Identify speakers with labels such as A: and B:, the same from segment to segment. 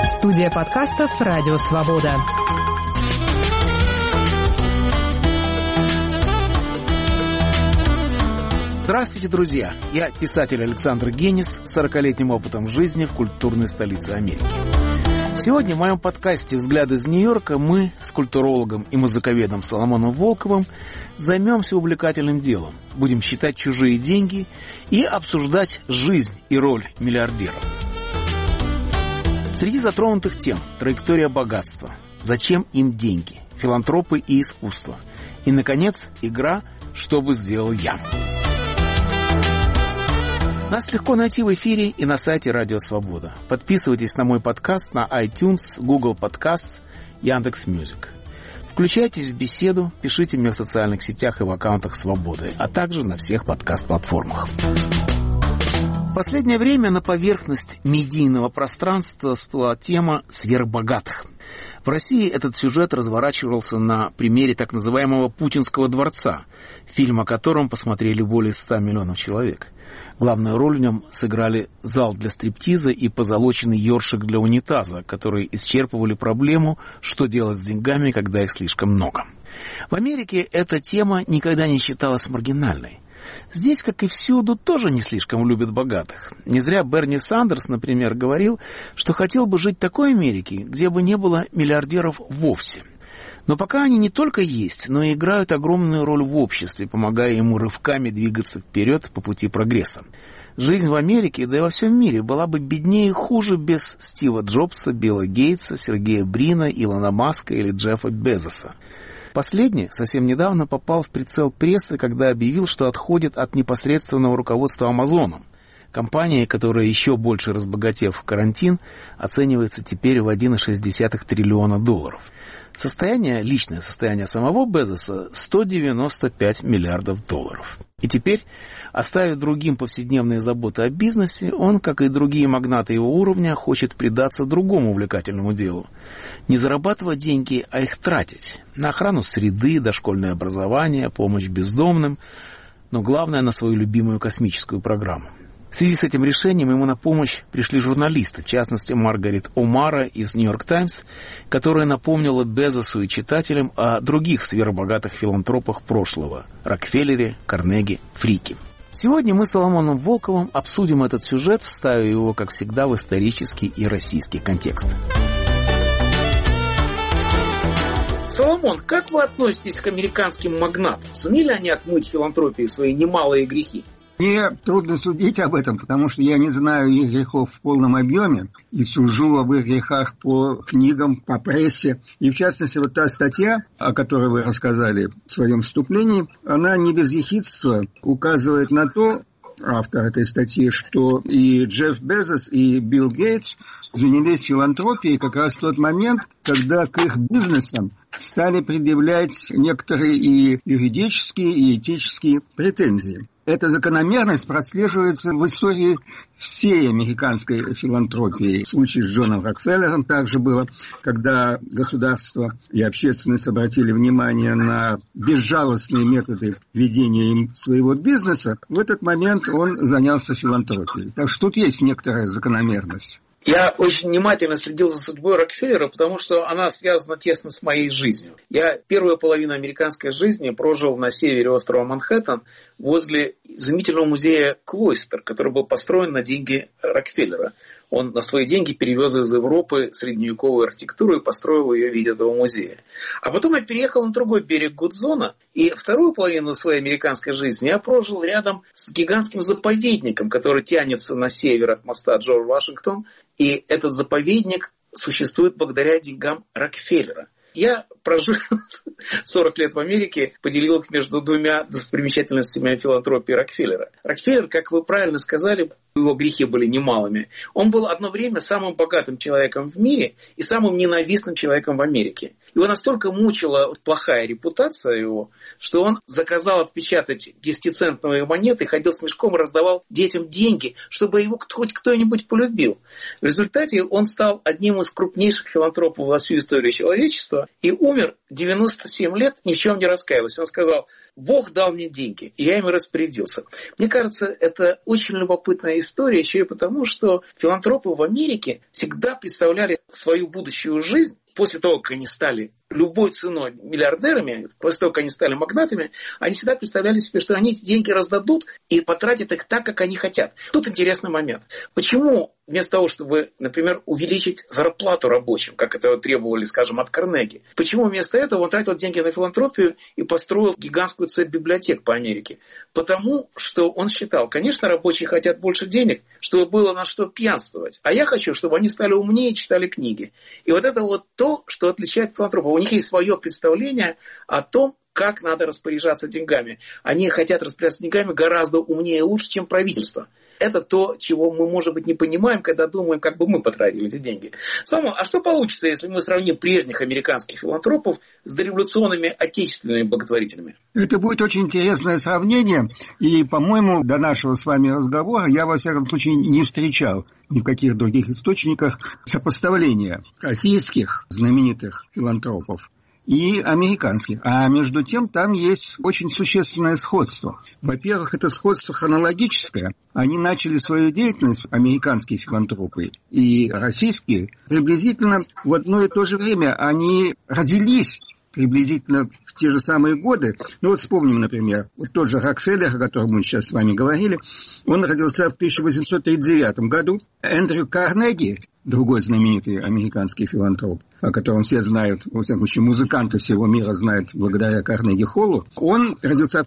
A: Студия подкастов «Радио Свобода».
B: Здравствуйте, друзья! Я писатель Александр Генис с 40-летним опытом жизни в культурной столице Америки. Сегодня в моем подкасте «Взгляд из Нью-Йорка» мы с культурологом и музыковедом Соломоном Волковым займемся увлекательным делом. Будем считать чужие деньги и обсуждать жизнь и роль миллиардеров. Среди затронутых тем траектория богатства, зачем им деньги, филантропы и искусство. И, наконец, игра «Что бы сделал я?». Нас легко найти в эфире и на сайте Радио Свобода. Подписывайтесь на мой подкаст на iTunes, Google Podcasts, Яндекс.Мьюзик. Включайтесь в беседу, пишите мне в социальных сетях и в аккаунтах Свободы, а также на всех подкаст-платформах. В последнее время на поверхность медийного пространства всплыла тема сверхбогатых. В России этот сюжет разворачивался на примере так называемого Путинского дворца, фильм о котором посмотрели более 100 миллионов человек. Главную роль в нем сыграли зал для стриптиза и позолоченный ёршик для унитаза, которые исчерпывали проблему, что делать с деньгами, когда их слишком много. В Америке эта тема никогда не считалась маргинальной. Здесь, как и всюду, тоже не слишком любят богатых. Не зря Берни Сандерс, например, говорил, что хотел бы жить в такой Америке, где бы не было миллиардеров вовсе. Но пока они не только есть, но и играют огромную роль в обществе, помогая ему рывками двигаться вперед по пути прогресса. Жизнь в Америке, да и во всем мире, была бы беднее и хуже без Стива Джобса, Билла Гейтса, Сергея Брина, Илона Маска или Джеффа Безоса. Последний совсем недавно попал в прицел прессы, когда объявил, что отходит от непосредственного руководства Амазоном. Компания, которая еще больше разбогатев в карантин, оценивается теперь в $1,6 триллиона. Личное состояние самого Безоса – $195 миллиардов. И теперь, оставив другим повседневные заботы о бизнесе, он, как и другие магнаты его уровня, хочет предаться другому увлекательному делу. Не зарабатывать деньги, а их тратить. На охрану среды, дошкольное образование, помощь бездомным, но главное – на свою любимую космическую программу. В связи с этим решением ему на помощь пришли журналисты, в частности Маргарет О'Мара из «Нью-Йорк Таймс», которая напомнила Безосу и читателям о других сверхбогатых филантропах прошлого – Рокфеллере, Карнеги, Фрике. Сегодня мы с Соломоном Волковым обсудим этот сюжет, вставив его, как всегда, в исторический и российский контекст.
C: Соломон, как вы относитесь к американским магнатам? Сумели они отмыть филантропией свои немалые грехи?
D: Мне трудно судить об этом, потому что я не знаю их грехов в полном объеме и сужу об их грехах по книгам, по прессе. И в частности, вот та статья, о которой вы рассказали в своем вступлении, она не без ехидства указывает на то, автор этой статьи, что и Джефф Безос, и Билл Гейтс занялись филантропией как раз в тот момент, когда к их бизнесам стали предъявлять некоторые и юридические, и этические претензии. Эта закономерность прослеживается в истории всей американской филантропии. В случае с Джоном Рокфеллером также было, когда государство и общественность обратили внимание на безжалостные методы ведения им своего бизнеса. В этот момент он занялся филантропией. Так что тут есть некоторая закономерность.
C: Я очень внимательно следил за судьбой Рокфеллера, потому что она связана тесно с моей жизнью. Я первую половину американской жизни прожил на севере острова Манхэттен возле изумительного музея Клойстер, который был построен на деньги Рокфеллера. Он на свои деньги перевез из Европы средневековую архитектуру и построил ее в виде этого музея. А потом я переехал на другой берег Гудзона, и вторую половину своей американской жизни я прожил рядом с гигантским заповедником, который тянется на север от моста Джордж Вашингтон, и этот заповедник существует благодаря деньгам Рокфеллера. Я прожил 40 лет в Америке, поделил их между двумя достопримечательностями филантропии Рокфеллера. Рокфеллер, как вы правильно сказали, его грехи были немалыми. Он был одно время самым богатым человеком в мире и самым ненавистным человеком в Америке. Его настолько мучила плохая репутация его, что он заказал отпечатать 10-центные монеты, ходил с мешком и раздавал детям деньги, чтобы его хоть кто-нибудь полюбил. В результате он стал одним из крупнейших филантропов во всю историю человечества и умер 97 лет, ни в чем не раскаиваясь. Он сказал: Бог дал мне деньги, и я ими распорядился. Мне кажется, это очень любопытная интересная история еще и потому, что филантропы в Америке всегда представляли свою будущую жизнь после того, как они стали любой ценой миллиардерами, после того, как они стали магнатами, они всегда представляли себе, что они эти деньги раздадут и потратят их так, как они хотят. Тут интересный момент. Почему вместо того, чтобы, например, увеличить зарплату рабочим, как это требовали, скажем, от Карнеги, почему вместо этого он тратил деньги на филантропию и построил гигантскую цепь библиотек по Америке? Потому что он считал, конечно, рабочие хотят больше денег, чтобы было на что пьянствовать. А я хочу, чтобы они стали умнее и читали книги. И вот это вот то, что отличает филантропов. У них есть свое представление о том, как надо распоряжаться деньгами. Они хотят распоряжаться деньгами гораздо умнее и лучше, чем правительство. Это то, чего мы, может быть, не понимаем, когда думаем, как бы мы потратили эти деньги. Самое, а что получится, если мы сравним прежних американских филантропов с дореволюционными отечественными благотворителями?
D: Это будет очень интересное сравнение. И, по-моему, до нашего с вами разговора я, во всяком случае, не встречал ни в каких других источниках сопоставления российских знаменитых филантропов и американских. А между тем там есть очень существенное сходство. Во-первых, это сходство хронологическое. Они начали свою деятельность, американские филантропы и российские, приблизительно в одно и то же время. Они родились приблизительно в те же самые годы. Ну вот вспомним, например, вот тот же Рокфеллер, о котором мы сейчас с вами говорили, он родился в 1839 году. Эндрю Карнеги, другой знаменитый американский филантроп, о котором все знают, во всяком случае, музыканты всего мира знают благодаря Карнеги-Холлу, он родился в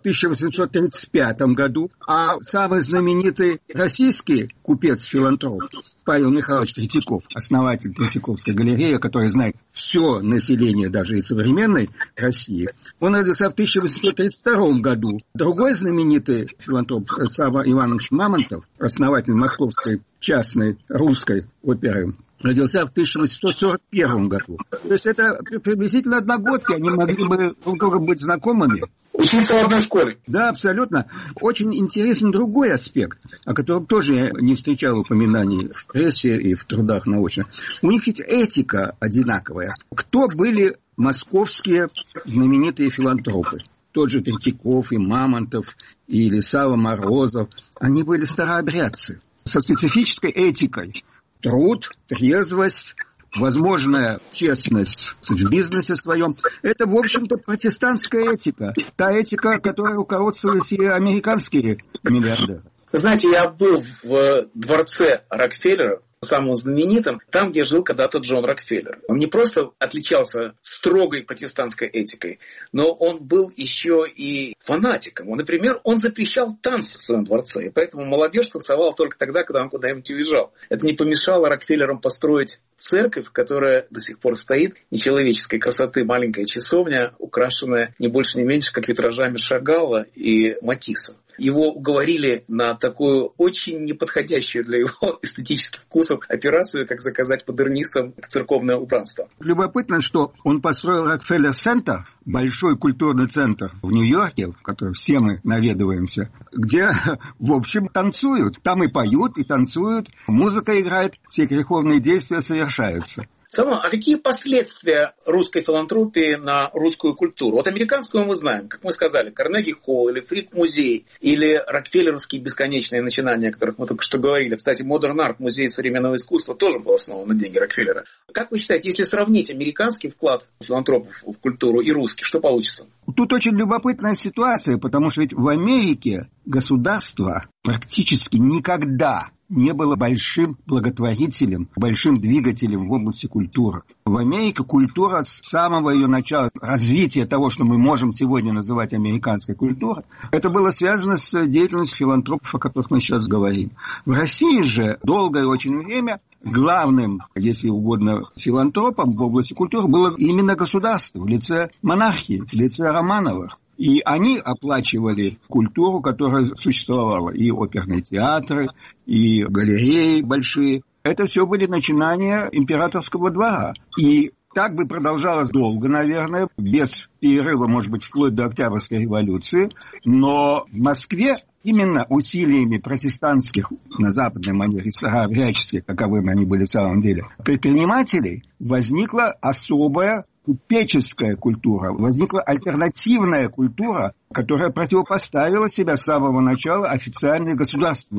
D: 1835 году, а самый знаменитый российский купец-филантроп Павел Михайлович Третьяков, основатель Третьяковской галереи, который знает все население даже и современной России, он родился в 1832 году. Другой знаменитый филантроп Савва Иванович Мамонтов, основатель Московской частной русской оперы, родился в 1841 году. То есть это приблизительно одногодки, они могли бы друг друга быть знакомыми.
C: Учиться в одной школе.
D: Да, абсолютно. Очень интересен другой аспект, о котором тоже я не встречал упоминаний в прессе и в трудах научных. У них ведь этика одинаковая. Кто были московские знаменитые филантропы? Тот же Третьяков и Мамонтов, или Савва Морозов. Они были старообрядцы со специфической этикой. Труд, трезвость, возможная честность в бизнесе своем. Это, в общем-то, протестантская этика. Та этика, которой руководствовались и американские миллиардеры.
C: Знаете, я был в дворце Рокфеллера, самым знаменитым, там, где жил когда-то Джон Рокфеллер. Он не просто отличался строгой протестантской этикой, но он был еще и фанатиком. Например, он запрещал танцы в своем дворце, и поэтому молодежь танцевала только тогда, когда он куда-нибудь уезжал. Это не помешало Рокфеллерам построить церковь, которая до сих пор стоит, нечеловеческой красоты маленькая часовня, украшенная не больше, не меньше, как витражами Шагала и Матисса. Его уговорили на такую очень неподходящую для его эстетических вкусов операцию, как заказать модернистам церковное убранство.
D: Любопытно, что он построил Рокфеллер-центр, большой культурный центр в Нью-Йорке, в который все мы наведываемся, где, в общем, танцуют. Там и поют, и танцуют, музыка играет, все греховные действия совершаются.
C: А какие последствия русской филантропии на русскую культуру? Вот американскую мы знаем, как мы сказали, Карнеги-Холл или Фрид-музей, или Рокфеллеровские бесконечные начинания, о которых мы только что говорили. Кстати, Modern Art, музей современного искусства, тоже был основан на деньги Рокфеллера. Как вы считаете, если сравнить американский вклад филантропов в культуру и русский, что получится?
D: Тут очень любопытная ситуация, потому что ведь в Америке государство практически никогда не было большим благотворителем, большим двигателем в области культуры. В Америке культура с самого ее начала, развития того, что мы можем сегодня называть американской культурой, это было связано с деятельностью филантропов, о которых мы сейчас говорим. В России же долгое очень время главным, если угодно, филантропом в области культуры было именно государство в лице монархии, в лице Романовых. И они оплачивали культуру, которая существовала. И оперные театры, и галереи большие. Это все были начинания императорского двора. И так бы продолжалось долго, наверное, без перерыва, может быть, вплоть до Октябрьской революции. Но в Москве именно усилиями протестантских, на западной манере, старообрядческих, каковыми они были в самом деле, предпринимателей, возникла особая купеческая культура, возникла альтернативная культура, которая противопоставила себя с самого начала официальной государственной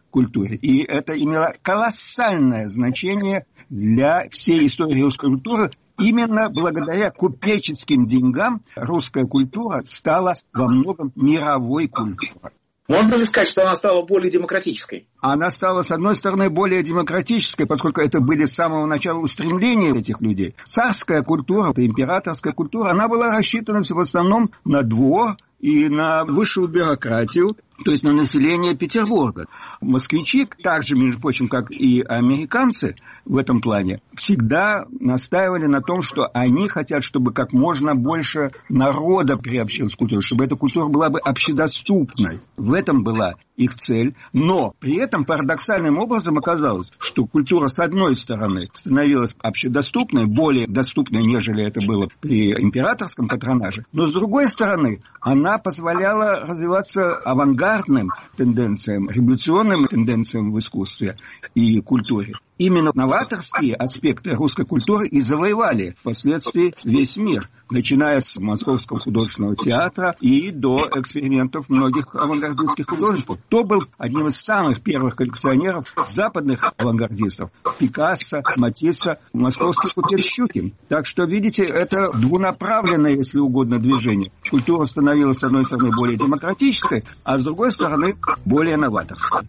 D: культуре. И это имело колоссальное значение для всей истории русской культуры. Именно благодаря купеческим деньгам русская культура стала во многом мировой культурой.
C: Можно ли сказать, что она стала более демократической?
D: Она стала, с одной стороны, более демократической, поскольку это были с самого начала устремления этих людей. Царская культура, императорская культура, она была рассчитана в основном на двор и на высшую бюрократию, то есть на население Петербурга. Москвичи, так же, между прочим, как и американцы в этом плане, всегда настаивали на том, что они хотят, чтобы как можно больше народа приобщилось к культуре, чтобы эта культура была бы общедоступной. В этом была их цель. Но при этом парадоксальным образом оказалось, что культура, с одной стороны, становилась общедоступной, более доступной, нежели это было при императорском патронаже, но с другой стороны, она позволяла развиваться авангардным тенденциям, революционным тенденциям в искусстве и культуре. Именно новаторские аспекты русской культуры и завоевали впоследствии весь мир, начиная с Московского художественного театра и до экспериментов многих авангардистских художников. Кто был одним из самых первых коллекционеров западных авангардистов? Пикассо, Матисса, московский купец Щукин. Так что, видите, это двунаправленное, если угодно, движение. Культура становилась, с одной стороны, более демократической, а с другой стороны, более новаторской.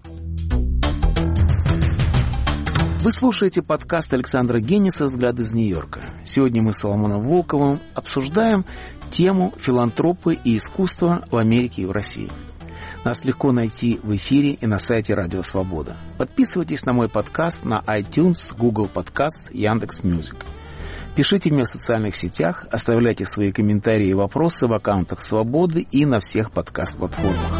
B: Вы слушаете подкаст Александра Генниса «Взгляд из Нью-Йорка». Сегодня мы с Соломоном Волковым обсуждаем тему «Филантропы и искусство в Америке и в России». Нас легко найти в эфире и на сайте Радио Свобода. Подписывайтесь на мой подкаст на iTunes, Google Podcasts, Яндекс.Мьюзик. Пишите мне в социальных сетях, оставляйте свои комментарии и вопросы в аккаунтах Свободы и на всех подкаст-платформах.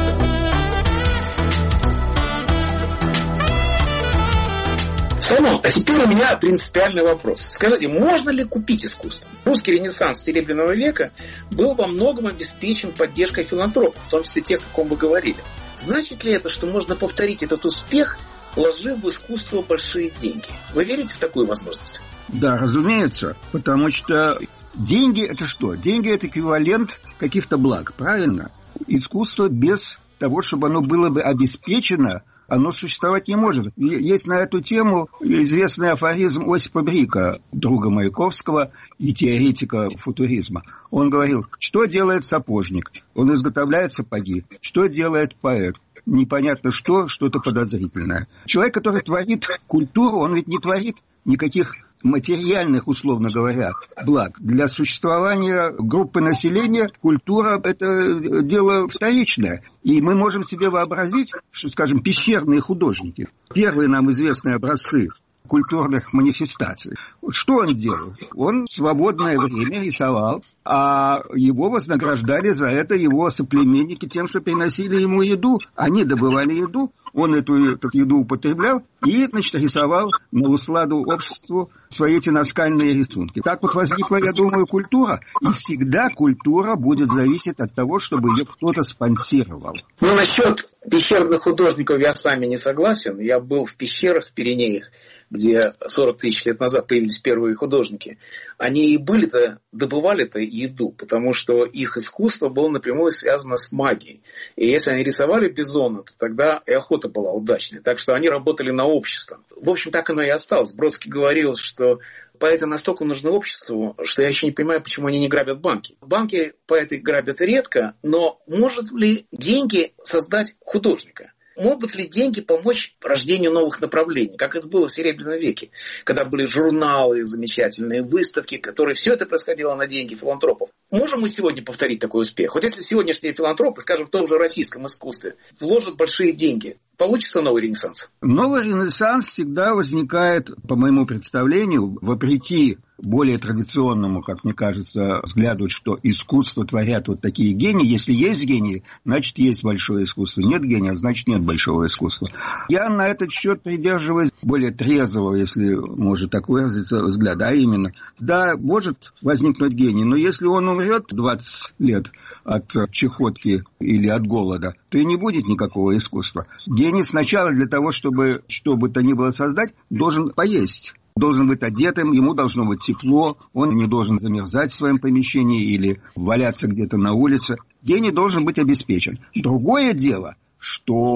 C: Соломон, а теперь у меня принципиальный вопрос. Скажите, можно ли купить искусство? Русский ренессанс Серебряного века был во многом обеспечен поддержкой филантропов, в том числе тех, о ком вы говорили. Значит ли это, что можно повторить этот успех, вложив в искусство большие деньги? Вы верите в такую возможность?
D: Да, разумеется, потому что деньги – это что? Деньги – это эквивалент каких-то благ, правильно? Искусство без того, чтобы оно было бы обеспечено, оно существовать не может. Есть на эту тему известный афоризм Осипа Брика, друга Маяковского и теоретика футуризма. Он говорил, что делает сапожник? Он изготовляет сапоги. Что делает поэт? Непонятно что, что-то подозрительное. Человек, который творит культуру, он ведь не творит никаких материальных, условно говоря, благ. Для существования группы населения культура – это дело вторичное. И мы можем себе вообразить, что, скажем, пещерные художники, первые нам известные образцы культурных манифестаций. Что он делал? Он в свободное время рисовал, а его вознаграждали за это его соплеменники тем, что приносили ему еду. Они добывали еду, он эту еду употреблял и, значит, рисовал на усладу обществу свои эти наскальные рисунки. Так вот возникла, я думаю, культура. И всегда культура будет зависеть от того, чтобы ее кто-то спонсировал.
C: Ну, насчет пещерных художников я с вами не согласен. Я был в пещерах в Пиренеях, где 40 тысяч лет назад появились первые художники. Они и были-то, добывали-то еду, потому что их искусство было напрямую связано с магией. И если они рисовали бизона, то тогда и охота была удачной. Так что они работали на общество. В общем, так оно и осталось. Бродский говорил, что поэты настолько нужны обществу, что я еще не понимаю, почему они не грабят банки. Банки поэты грабят редко, но может ли деньги создать художника? Могут ли деньги помочь рождению новых направлений, как это было в Серебряном веке, когда были журналы, замечательные выставки, которые все это происходило на деньги филантропов? Можем мы сегодня повторить такой успех? Вот если сегодняшние филантропы, скажем, в том же российском искусстве, вложат большие деньги, получится новый ренессанс?
D: Новый ренессанс всегда возникает, по моему представлению, вопреки более традиционному, как мне кажется, взгляду, что искусство творят вот такие гении. Если есть гении, значит, есть большое искусство. Нет гения, значит, нет большого искусства. Я на этот счет придерживаюсь более трезвого, если может так выразиться, взгляда. А именно, да, может возникнуть гений, но если он умрет 20 лет от чехотки или от голода, то и не будет никакого искусства. Гений сначала для того, чтобы что бы то ни было создать, должен поесть. Должен быть одетым, ему должно быть тепло, он не должен замерзать в своем помещении или валяться где-то на улице. Гений должен быть обеспечен. Другое дело, что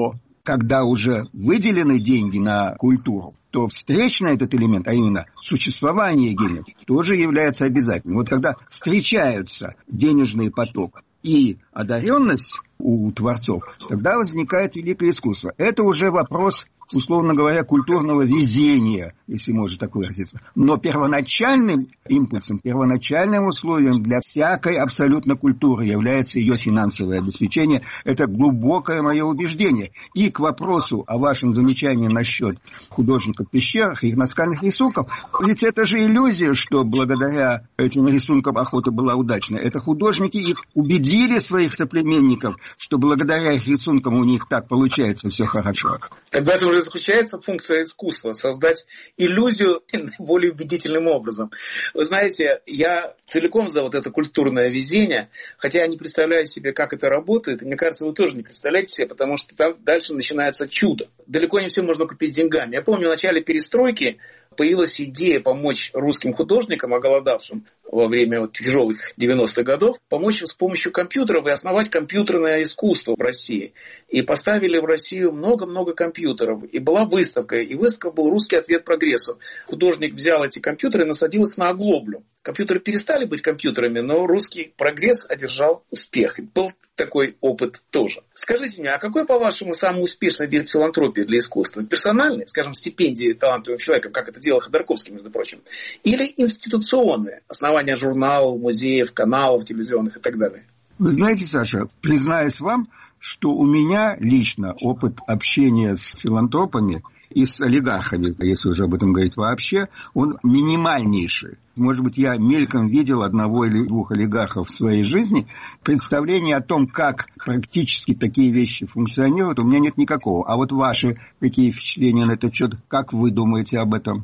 D: когда уже выделены деньги на культуру, то встречный этот элемент, а именно существование денег, тоже является обязательным. Вот когда встречаются денежный поток и одаренность у творцов, тогда возникает великое искусство. Это уже вопрос, условно говоря, культурного везения, если можно так выразиться. Но первоначальным импульсом, первоначальным условием для всякой абсолютно культуры является ее финансовое обеспечение. Это глубокое мое убеждение. И к вопросу о вашем замечании насчет художников в пещерах и их наскальных рисунков, ведь это же иллюзия, что благодаря этим рисункам охота была удачной. Это художники их убедили, своих соплеменников, что благодаря их рисункам у них так получается все хорошо.
C: Тогда это уже заключается функция искусства – создать иллюзию более убедительным образом. Вы знаете, я целиком за вот это культурное везение, хотя я не представляю себе, как это работает, и мне кажется, вы тоже не представляете себе, потому что там дальше начинается чудо. Далеко не все можно купить деньгами. Я помню, в начале перестройки появилась идея помочь русским художникам, оголодавшим во время тяжелых 90-х годов, помочь им с помощью компьютеров и основать компьютерное искусство в России. И поставили в Россию много-много компьютеров. И была выставка. И выставка был «Русский ответ прогрессу». Художник взял эти компьютеры и насадил их на оглоблю. Компьютеры перестали быть компьютерами, но русский прогресс одержал успех. И был такой опыт тоже. Скажите мне, а какой, по-вашему, самый успешный вид филантропии для искусства? Персональный, скажем, стипендии талантливым человеком, как это делал Ходорковский, между прочим, или институционные, основания журналов, музеев, каналов телевизионных и так далее?
D: Вы знаете, Саша, признаюсь вам, что у меня лично опыт общения с филантропами и с олигархами, если уже об этом говорить вообще, он минимальнейший. Может быть, я мельком видел одного или двух олигархов в своей жизни. Представления о том, как практически такие вещи функционируют, у меня нет никакого. А вот ваши какие впечатления на этот счет? Как вы думаете об этом?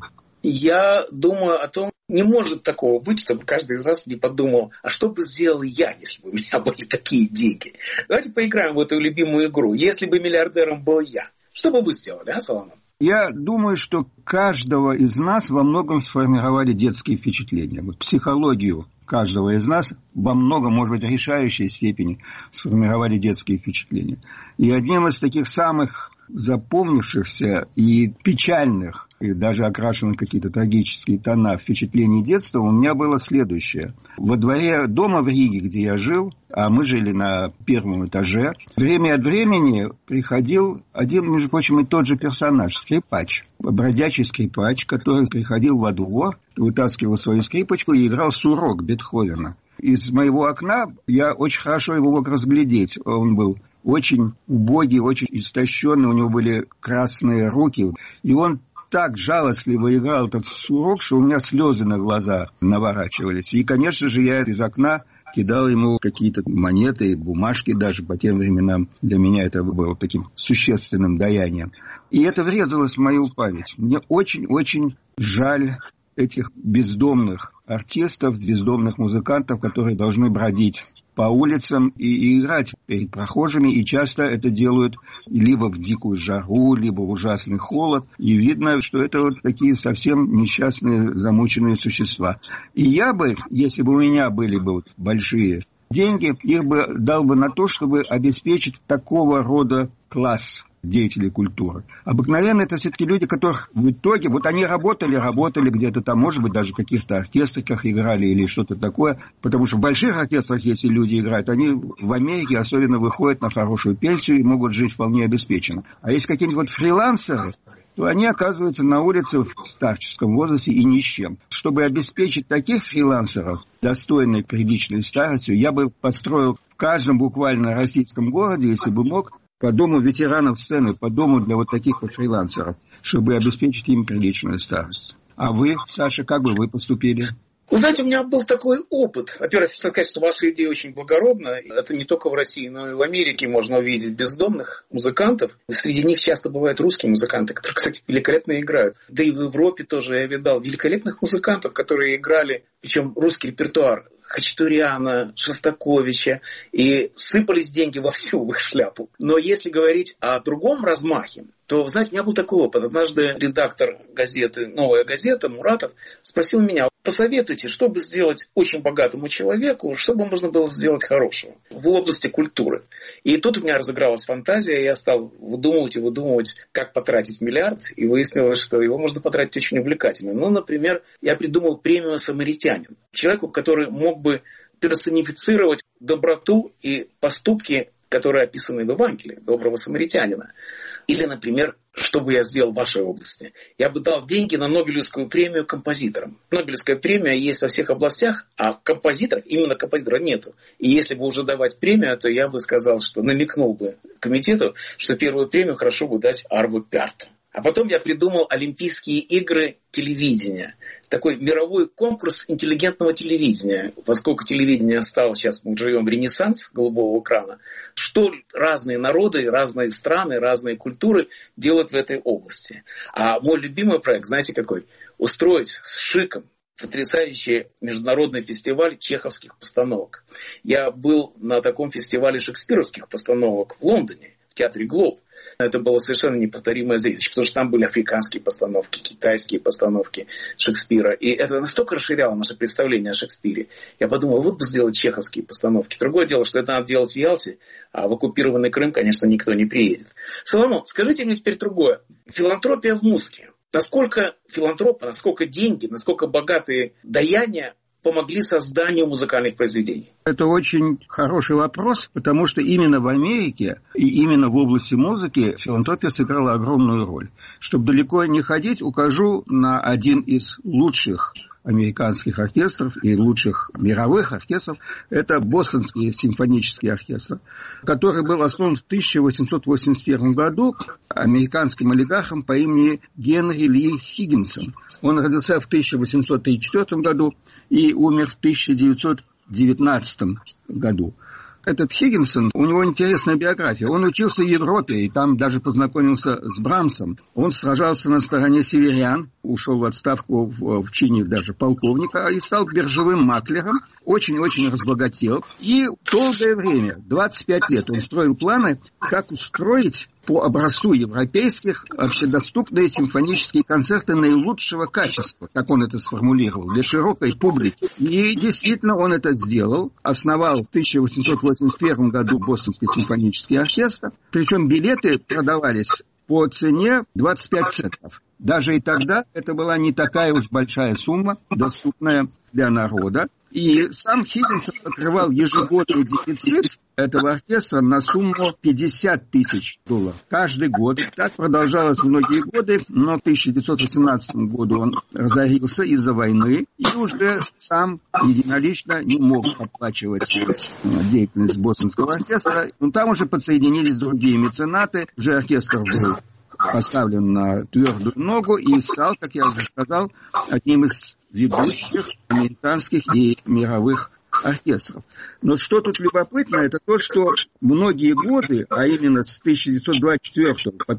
C: Я думаю о том, не может такого быть, чтобы каждый из нас не подумал, а что бы сделал я, если бы у меня были такие деньги? Давайте поиграем в эту любимую игру. Если бы миллиардером был я, что бы вы сделали, а, Соломон?
D: Я думаю, что каждого из нас во многом сформировали детские впечатления. Вот психологию каждого из нас во многом, может быть, в решающей степени сформировали детские впечатления. И одним из таких самых запомнившихся и печальных, и даже окрашенных в какие-то трагические тона впечатлений детства у меня было следующее. Во дворе дома в Риге, где я жил, а мы жили на первом этаже, время от времени приходил один, между прочим, и тот же персонаж, скрипач, бродячий скрипач, который приходил во двор, вытаскивал свою скрипочку и играл сурок Бетховена. Из моего окна я очень хорошо его мог разглядеть. Он был очень убогий, очень истощенный, у него были красные руки, и он так жалостливо играл этот сурок, что у меня слезы на глаза наворачивались. И, конечно же, я из окна кидал ему какие-то монеты, бумажки даже по тем временам. Для меня это было таким существенным даянием. И это врезалось в мою память. Мне очень-очень жаль этих бездомных артистов, бездомных музыкантов, которые должны бродить по улицам и играть перед прохожими, и часто это делают либо в дикую жару, либо в ужасный холод, и видно, что это вот такие совсем несчастные, замученные существа. И я бы, если бы у меня были бы вот большие деньги, их бы дал бы на то, чтобы обеспечить такого рода класс деятелей культуры. Обыкновенно это все-таки люди, которых в итоге, вот они работали где-то там, может быть, даже в каких-то оркестрах играли или что-то такое, потому что в больших оркестрах, если люди играют, они в Америке особенно выходят на хорошую пенсию и могут жить вполне обеспеченно. А если какие-нибудь фрилансеры, то они оказываются на улице в старческом возрасте и ни с чем. Чтобы обеспечить таких фрилансеров достойной, приличной старостью, я бы построил в каждом буквально российском городе, если бы мог, по дому ветеранов сцены, по дому для вот таких вот фрилансеров, чтобы обеспечить им приличную старость. А вы, Саша, как бы вы поступили?
C: Вы знаете, у меня был такой опыт. Во-первых, хочу сказать, что ваша идея очень благородна. Это не только в России, но и в Америке можно увидеть бездомных музыкантов. Среди них часто бывают русские музыканты, которые, кстати, великолепно играют. Да и в Европе тоже я видал великолепных музыкантов, которые играли, причем русский репертуар, Хачатуряна, Шостаковича, и сыпались деньги вовсю в их шляпу. Но если говорить о другом размахе, то, знаете, у меня был такой опыт. Однажды редактор газеты «Новая газета» Муратов спросил меня: посоветуйте, что бы сделать очень богатому человеку, чтобы можно было сделать хорошего в области культуры. И тут у меня разыгралась фантазия, и я стал выдумывать, как потратить миллиард, и выяснилось, что его можно потратить очень увлекательно. Ну, например, я придумал премию «Самаритянин». Человеку, который мог бы персонифицировать доброту и поступки, которые описаны в Евангелии, доброго самаритянина. Или, например, что бы я сделал в вашей области? Я бы дал деньги на Нобелевскую премию композиторам. Нобелевская премия есть во всех областях, а в композиторах, именно композитора, нету. И если бы уже давать премию, то я бы сказал, что намекнул бы комитету, что первую премию хорошо бы дать Арво Пярту. А потом я придумал Олимпийские игры телевидения. Такой мировой конкурс интеллигентного телевидения. Поскольку телевидение стало, сейчас мы живем в ренессанс голубого экрана, что разные народы, разные страны, разные культуры делают в этой области. А мой любимый проект, знаете какой? Устроить с шиком потрясающий международный фестиваль чеховских постановок. Я был на таком фестивале шекспировских постановок в Лондоне, в театре «Глоб». Это было совершенно неповторимое зрелище, потому что там были африканские постановки, китайские постановки Шекспира. И это настолько расширяло наше представление о Шекспире. Я подумал, вот бы сделать чеховские постановки. Другое дело, что это надо делать в Ялте, а в оккупированный Крым, конечно, никто не приедет. Соломон, скажите мне теперь другое. Филантропия в музыке. Насколько филантропы, насколько деньги, насколько богатые даяния помогли созданию музыкальных произведений?
D: Это очень хороший вопрос, потому что именно в Америке и именно в области музыки филантропия сыграла огромную роль. Чтобы далеко не ходить, укажу на один из лучших американских оркестров и лучших мировых оркестров. Это Бостонский симфонический оркестр, который был основан в 1881 году американским олигархом по имени Генри Ли Хиггинсон. Он родился в 1834 году и умер в 1919 году. Этот Хиггинсон, у него интересная биография. Он учился в Европе и там даже познакомился с Брамсом. Он сражался на стороне северян, ушел в отставку в чине даже полковника и стал биржевым маклером. Очень-очень разбогател. И долгое время, 25 лет, он строил планы, как устроить по образцу европейских общедоступные симфонические концерты наилучшего качества, как он это сформулировал, для широкой публики. И действительно он это сделал. Основал в 1881 году Бостонский симфонический оркестр. Причем билеты продавались по цене 25 центов. Даже и тогда это была не такая уж большая сумма, доступная для народа. И сам Хиггинсон покрывал ежегодный дефицит этого оркестра на сумму $50 тысяч каждый год. Так продолжалось многие годы, но в 1918 году он разорился из-за войны и уже сам единолично не мог оплачивать деятельность Бостонского оркестра. Но там уже подсоединились другие меценаты, уже оркестр был поставлен на твердую ногу и стал, как я уже сказал, одним из ведущих американских и мировых оркестров. Но что тут любопытно, это то, что многие годы, а именно с 1924 по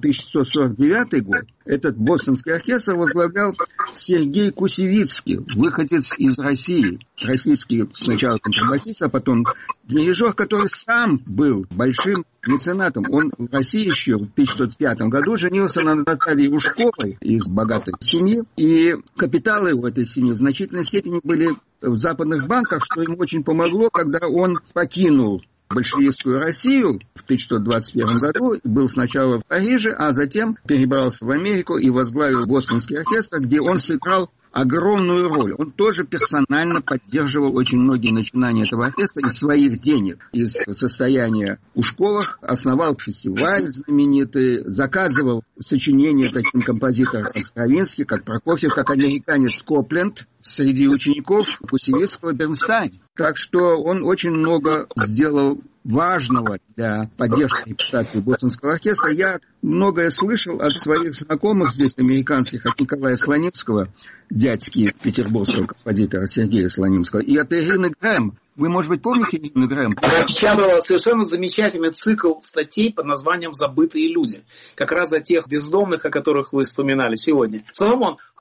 D: 1949 год, этот Бостонский оркестр возглавлял Сергей Кусевицкий, выходец из России. Российский сначала контрабасист, а потом дирижер, который сам был большим меценатом. Он в России еще в 1905 году женился на Наталье Ушковой из богатой семьи. И капиталы у этой семьи в значительной степени были в западных банках, что ему очень помогло, когда он покинул большевистскую Россию в 1921 году, был сначала в Париже, а затем перебрался в Америку и возглавил Бостонский оркестр, где он сыграл огромную роль. Он тоже персонально поддерживал очень многие начинания этого оркестра из своих денег, из состояния Ушковых, основал фестиваль знаменитый, заказывал сочинения таким композиторам, как Стравинский, как Прокофьев, как американец Копленд, среди учеников Кусевицкого Бернстайна. Так что он очень много сделал важного для поддержки репутации Бостонского оркестра. Я многое слышал от своих знакомых здесь, американских, от Николая Слонимского, дядьки петербургского композитора Сергея Слонимского, и от Ирины Грэм. Вы, может быть, помните Ирину Грэм?
C: Она печатала совершенно замечательный цикл статей под названием «Забытые люди». Как раз о тех бездомных, о которых вы вспоминали сегодня. Соломон,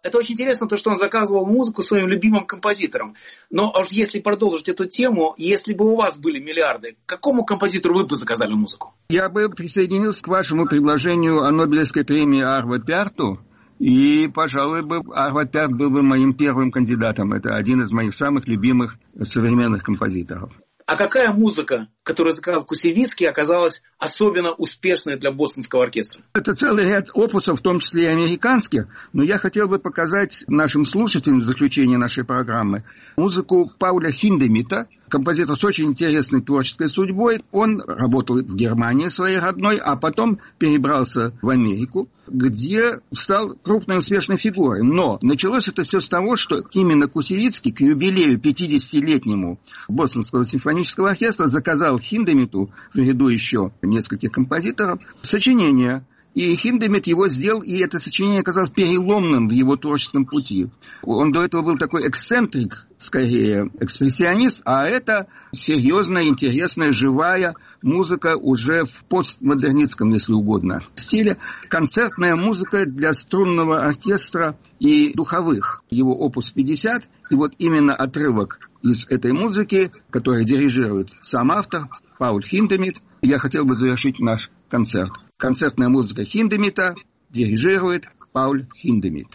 C: Это очень интересно, то, что он заказывал музыку своим любимым композиторам. Но уж если продолжить эту тему, если бы у вас были миллиарды, какому композитору вы бы заказали музыку?
D: Я бы присоединился к вашему предложению о Нобелевской премии Арво Пярту. И, пожалуй, Арво Пярт был бы моим первым кандидатом. Это один из моих самых любимых современных композиторов.
C: А какая музыка, которую заказал Кусевицкий, оказалась особенно успешной для бостонского оркестра?
D: Это целый ряд опусов, в том числе и американских. Но я хотел бы показать нашим слушателям в заключение нашей программы музыку Пауля Хиндемита, композитор с очень интересной творческой судьбой. Он работал в Германии своей родной, а потом перебрался в Америку, где стал крупной успешной фигурой. Но началось это все с того, что именно Кусевицкий к юбилею 50-летнему Бостонского симфонического оркестра заказал Хиндемиту, в ряду еще нескольких композиторов, сочинение. И Хиндемит его сделал, и это сочинение оказалось переломным в его творческом пути. Он до этого был такой эксцентрик, скорее экспрессионист, а это серьезная, интересная, живая музыка уже в постмодернистском, если угодно, стиле. Концертная музыка для струнного оркестра и духовых. Его опус 50, и вот именно отрывок из этой музыки, который дирижирует сам автор, Пауль Хиндемит, я хотел бы завершить наш концерт. Концертная музыка Хиндемита дирижирует Пауль Хиндемит.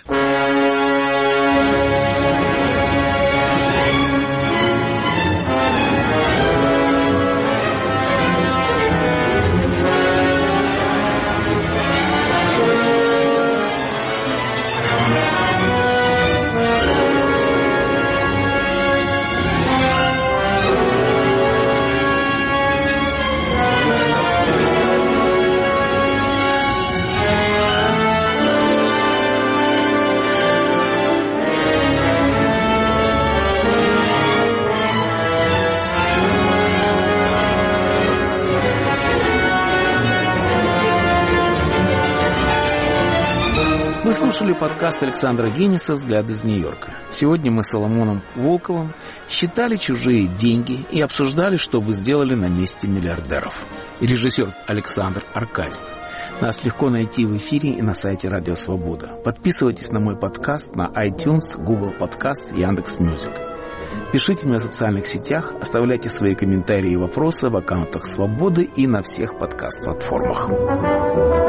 B: Вы слушали подкаст Александра Генниса «Взгляд из Нью-Йорка». Сегодня мы с Соломоном Волковым считали чужие деньги и обсуждали, что бы сделали на месте миллиардеров. И режиссер Александр Аркадьев. Нас легко найти в эфире и на сайте Радио Свобода. Подписывайтесь на мой подкаст на iTunes, Google Подкаст, Яндекс.Мьюзик. Пишите мне в социальных сетях, оставляйте свои комментарии и вопросы в аккаунтах Свободы и на всех подкаст-платформах.